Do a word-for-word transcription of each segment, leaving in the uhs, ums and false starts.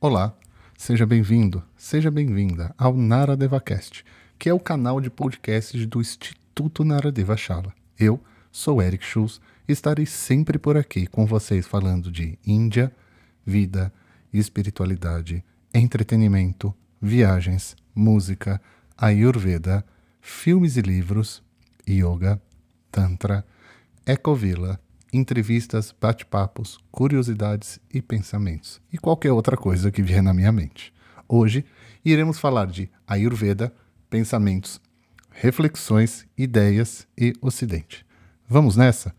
Olá, seja bem-vindo, seja bem-vinda ao Naradevacast, que é o canal de podcasts do Instituto Naradeva Shala. Eu sou Eric Schultz e estarei sempre por aqui com vocês falando de Índia, vida, espiritualidade, entretenimento, viagens, música, Ayurveda, filmes e livros, yoga, tantra, ecovila, entrevistas, bate-papos, curiosidades e pensamentos, e qualquer outra coisa que vier na minha mente. Hoje, iremos falar de Ayurveda, pensamentos, reflexões, ideias e Ocidente. Vamos nessa?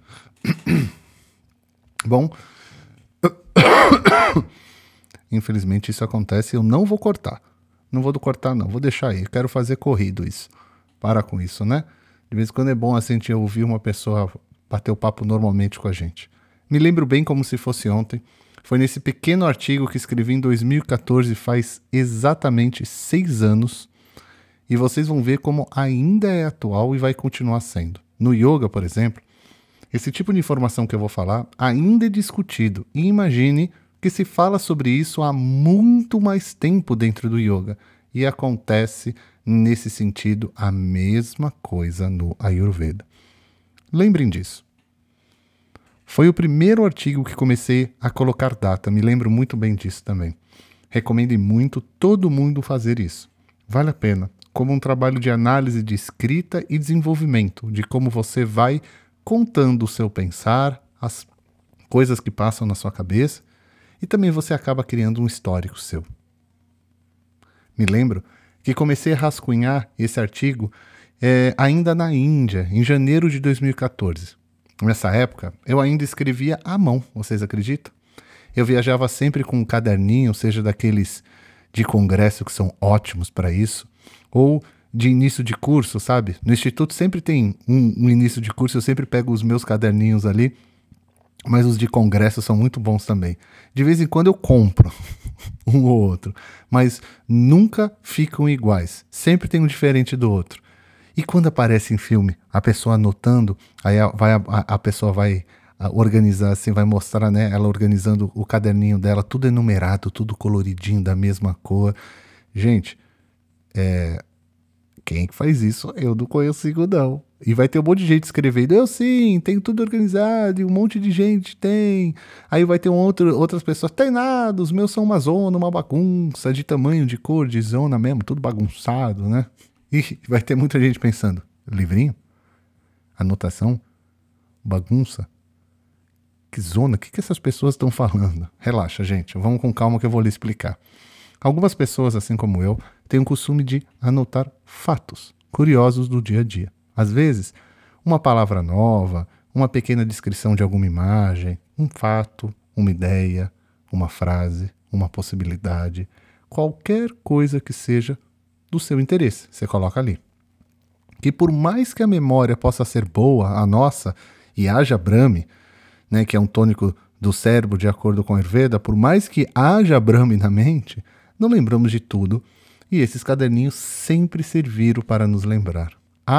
Bom, infelizmente isso acontece e eu não vou cortar. Não vou cortar não, vou deixar aí, quero fazer corrido isso. Para com isso, né? De vez em quando é bom assim, a gente ouvir uma pessoa bater o papo normalmente com a gente. Me lembro bem como se fosse ontem. Foi nesse pequeno artigo que escrevi em dois mil e catorze, faz exatamente seis anos. E vocês vão ver como ainda é atual e vai continuar sendo. No yoga, por exemplo, esse tipo de informação que eu vou falar ainda é discutido. E imagine que se fala sobre isso há muito mais tempo dentro do yoga. E acontece, nesse sentido, a mesma coisa no Ayurveda. Lembrem disso. Foi o primeiro artigo que comecei a colocar data, me lembro muito bem disso também. Recomendo muito todo mundo fazer isso. Vale a pena, como um trabalho de análise de escrita e desenvolvimento, de como você vai contando o seu pensar, as coisas que passam na sua cabeça, e também você acaba criando um histórico seu. Me lembro que comecei a rascunhar esse artigo É, ainda na Índia, em janeiro de dois mil e catorze. Nessa época, eu ainda escrevia à mão, vocês acreditam? Eu viajava sempre com um caderninho, seja daqueles de congresso que são ótimos para isso, ou de início de curso, sabe? No Instituto sempre tem um, um início de curso, eu sempre pego os meus caderninhos ali, mas os de congresso são muito bons também. De vez em quando eu compro um ou outro, mas nunca ficam iguais, sempre tem um diferente do outro. E quando aparece em filme, a pessoa anotando, aí a, vai, a, a pessoa vai organizar, assim, vai mostrar, né, ela organizando o caderninho dela, tudo enumerado, tudo coloridinho, da mesma cor. Gente, é, quem que faz isso? Eu não consigo, não. E vai ter um monte de gente escrevendo, eu sim, tenho tudo organizado, e um monte de gente tem. Aí vai ter um outro, outras pessoas, tem nada, os meus são uma zona, uma bagunça, de tamanho, de cor, de zona mesmo, tudo bagunçado, né? E vai ter muita gente pensando, livrinho? Anotação? Bagunça? Que zona? O que, que essas pessoas estão falando? Relaxa, gente, vamos com calma que eu vou lhe explicar. Algumas pessoas, assim como eu, têm o costume de anotar fatos curiosos do dia a dia. Às vezes, uma palavra nova, uma pequena descrição de alguma imagem, um fato, uma ideia, uma frase, uma possibilidade, qualquer coisa que seja do seu interesse, você coloca ali. Que por mais que a memória possa ser boa, a nossa, e haja Brahmi, né, que é um tônico do cérebro de acordo com a Ayurveda, por mais que haja Brahmi na mente, não lembramos de tudo, e esses caderninhos sempre serviram para nos lembrar.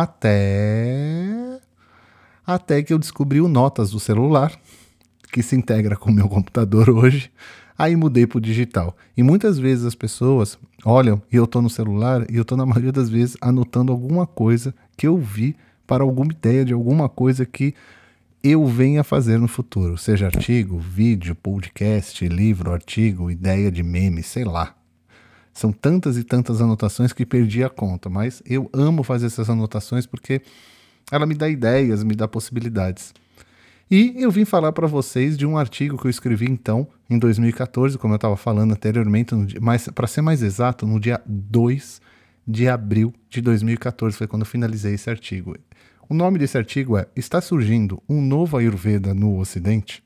Até... Até que eu descobri o Notas do celular, que se integra com o meu computador hoje. Aí mudei para o digital. E muitas vezes as pessoas olham e eu estou no celular e eu estou na maioria das vezes anotando alguma coisa que eu vi para alguma ideia de alguma coisa que eu venha fazer no futuro. Seja artigo, vídeo, podcast, livro, artigo, ideia de meme, sei lá. São tantas e tantas anotações que perdi a conta. Mas eu amo fazer essas anotações porque ela me dá ideias, me dá possibilidades. E eu vim falar para vocês de um artigo que eu escrevi então em dois mil e catorze, como eu estava falando anteriormente, mas para ser mais exato, no dia dois de abril de dois mil e catorze foi quando eu finalizei esse artigo. O nome desse artigo é Está surgindo um novo Ayurveda no Ocidente?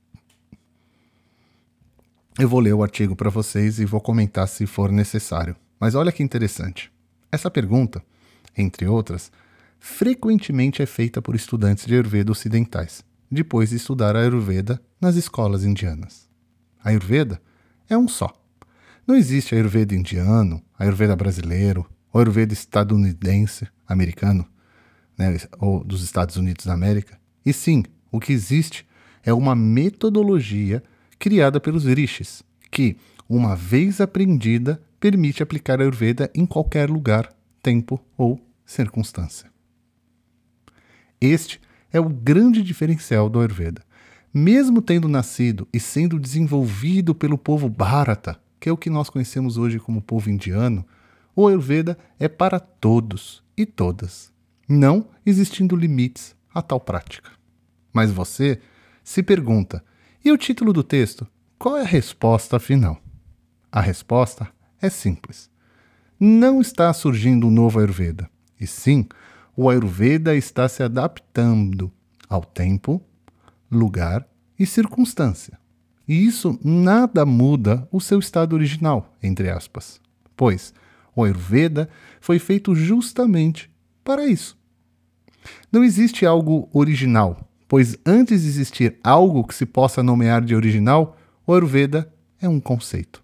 Eu vou ler o artigo para vocês e vou comentar se for necessário. Mas olha que interessante. Essa pergunta, entre outras, frequentemente é feita por estudantes de Ayurveda ocidentais, depois de estudar a Ayurveda nas escolas indianas. A Ayurveda é um só. Não existe Ayurveda indiano, Ayurveda brasileiro, ou Ayurveda estadunidense, americano, né, ou dos Estados Unidos da América. E sim, o que existe é uma metodologia criada pelos rishis, que uma vez aprendida, permite aplicar a Ayurveda em qualquer lugar, tempo ou circunstância. Este é o grande diferencial do Ayurveda. Mesmo tendo nascido e sendo desenvolvido pelo povo Bharata, que é o que nós conhecemos hoje como povo indiano, o Ayurveda é para todos e todas, não existindo limites a tal prática. Mas você se pergunta, e o título do texto? Qual é a resposta afinal? A resposta é simples. Não está surgindo um novo Ayurveda, e sim, o Ayurveda está se adaptando ao tempo, lugar e circunstância. E isso nada muda o seu estado original, entre aspas, pois o Ayurveda foi feito justamente para isso. Não existe algo original, pois antes de existir algo que se possa nomear de original, o Ayurveda é um conceito.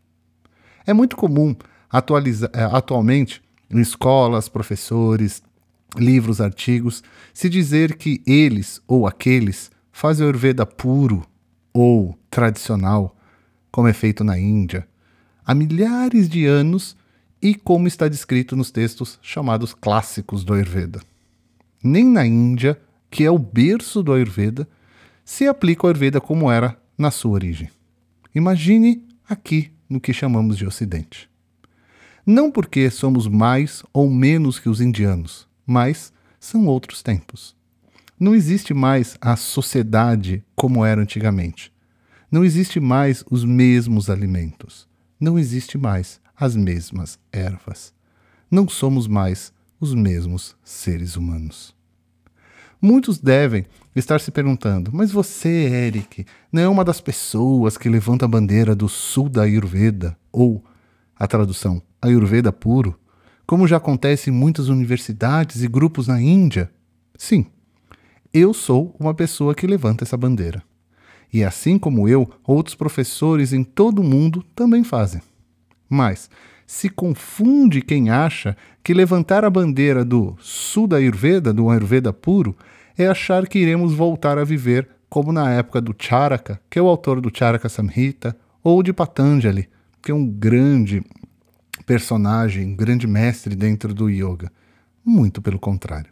É muito comum atualiza- atualmente em escolas, professores, livros, artigos, se dizer que eles ou aqueles fazem o Ayurveda puro ou tradicional, como é feito na Índia, há milhares de anos e como está descrito nos textos chamados clássicos do Ayurveda. Nem na Índia, que é o berço do Ayurveda, se aplica o Ayurveda como era na sua origem. Imagine aqui no que chamamos de Ocidente. Não porque somos mais ou menos que os indianos, mas são outros tempos. Não existe mais a sociedade como era antigamente. Não existe mais os mesmos alimentos. Não existe mais as mesmas ervas. Não somos mais os mesmos seres humanos. Muitos devem estar se perguntando, mas você, Eric, não é uma das pessoas que levanta a bandeira do sul da Ayurveda, ou, a tradução, Ayurveda puro, como já acontece em muitas universidades e grupos na Índia? Sim, eu sou uma pessoa que levanta essa bandeira. E assim como eu, outros professores em todo o mundo também fazem. Mas se confunde quem acha que levantar a bandeira do sul da Ayurveda, do Ayurveda puro, é achar que iremos voltar a viver como na época do Charaka, que é o autor do Charaka Samhita, ou de Patanjali, que é um grande personagem, um grande mestre dentro do yoga. Muito pelo contrário.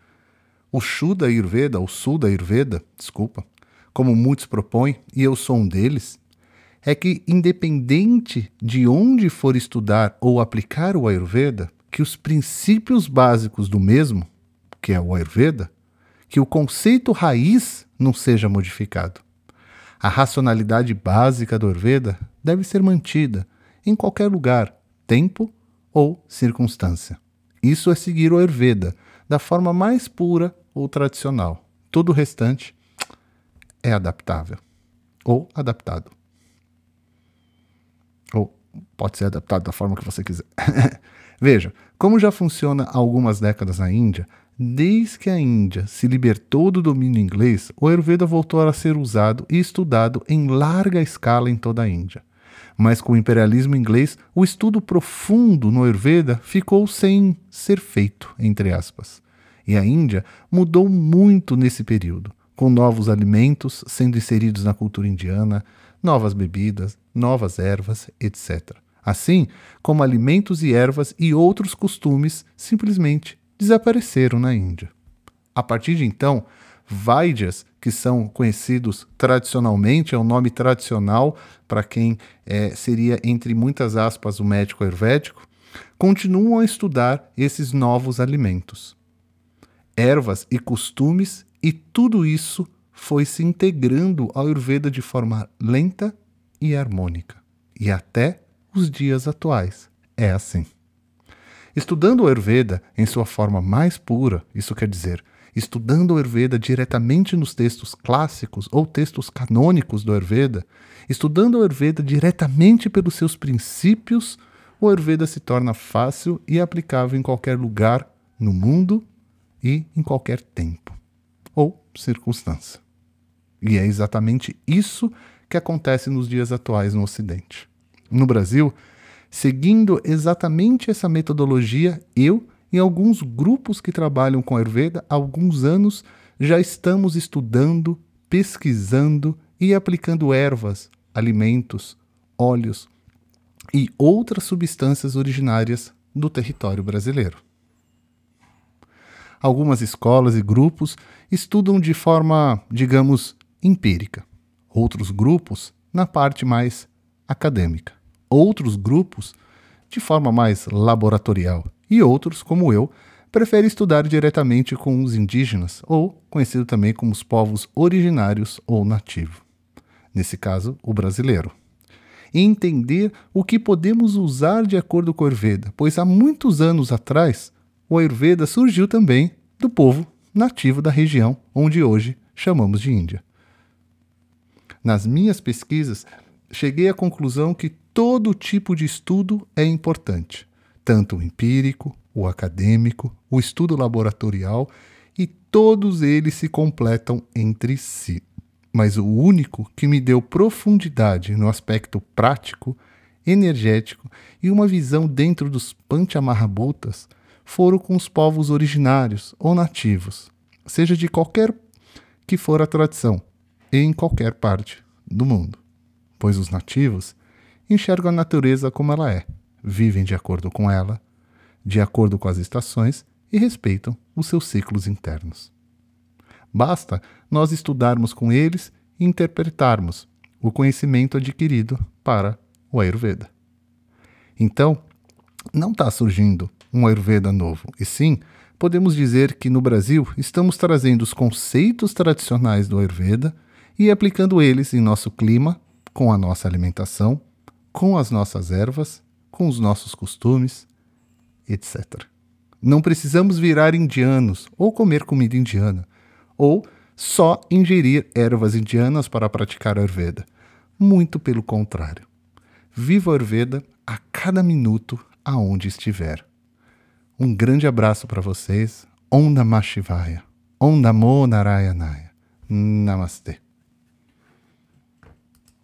O Shuddha Ayurveda, o sul da Ayurveda, desculpa, como muitos propõem, e eu sou um deles, é que independente de onde for estudar ou aplicar o Ayurveda, que os princípios básicos do mesmo, que é o Ayurveda, que o conceito raiz não seja modificado. A racionalidade básica do Ayurveda deve ser mantida em qualquer lugar, tempo ou circunstância. Isso é seguir o Ayurveda da forma mais pura ou tradicional. Todo o restante é adaptável ou adaptado. Ou pode ser adaptado da forma que você quiser. Veja, como já funciona há algumas décadas na Índia, desde que a Índia se libertou do domínio inglês, o Ayurveda voltou a ser usado e estudado em larga escala em toda a Índia. Mas com o imperialismo inglês, o estudo profundo no Ayurveda ficou sem ser feito, entre aspas. E a Índia mudou muito nesse período, com novos alimentos sendo inseridos na cultura indiana, novas bebidas, novas ervas, etcétera. Assim como alimentos e ervas e outros costumes simplesmente desapareceram na Índia. A partir de então, Vaidyas, que são conhecidos tradicionalmente, é um nome tradicional para quem é, seria, entre muitas aspas, o médico ayurvédico, continuam a estudar esses novos alimentos, ervas e costumes, e tudo isso foi se integrando ao Ayurveda de forma lenta e harmônica. E até os dias atuais é assim. Estudando o Ayurveda em sua forma mais pura, isso quer dizer, estudando o Ayurveda diretamente nos textos clássicos ou textos canônicos do Ayurveda, estudando o Ayurveda diretamente pelos seus princípios, o Ayurveda se torna fácil e aplicável em qualquer lugar no mundo e em qualquer tempo ou circunstância. E é exatamente isso que acontece nos dias atuais no Ocidente. No Brasil, seguindo exatamente essa metodologia, eu e alguns grupos que trabalham com Ayurveda há alguns anos já estamos estudando, pesquisando e aplicando ervas, alimentos, óleos e outras substâncias originárias do território brasileiro. Algumas escolas e grupos estudam de forma, digamos, empírica. Outros grupos na parte mais acadêmica. Outros grupos de forma mais laboratorial. E outros, como eu, preferem estudar diretamente com os indígenas, ou conhecido também como os povos originários ou nativos. Nesse caso, o brasileiro. E entender o que podemos usar de acordo com o Ayurveda, pois há muitos anos atrás, o Ayurveda surgiu também do povo nativo da região onde hoje chamamos de Índia. Nas minhas pesquisas, cheguei à conclusão que todo tipo de estudo é importante, tanto o empírico, o acadêmico, o estudo laboratorial, e todos eles se completam entre si. Mas o único que me deu profundidade no aspecto prático, energético e uma visão dentro dos Panchamahabhutas foram com os povos originários ou nativos, seja de qualquer que for a tradição, e em qualquer parte do mundo. Pois os nativos enxergam a natureza como ela é, vivem de acordo com ela, de acordo com as estações e respeitam os seus ciclos internos. Basta nós estudarmos com eles e interpretarmos o conhecimento adquirido para o Ayurveda. Então, não está surgindo um Ayurveda novo, e sim, podemos dizer que no Brasil estamos trazendo os conceitos tradicionais do Ayurveda e aplicando eles em nosso clima, com a nossa alimentação, com as nossas ervas, com os nossos costumes, etcétera. Não precisamos virar indianos ou comer comida indiana, ou só ingerir ervas indianas para praticar Ayurveda. Muito pelo contrário. Viva o Ayurveda a cada minuto aonde estiver. Um grande abraço para vocês. Om Namah Shivaya. Om Namo Narayanaya. Namastê.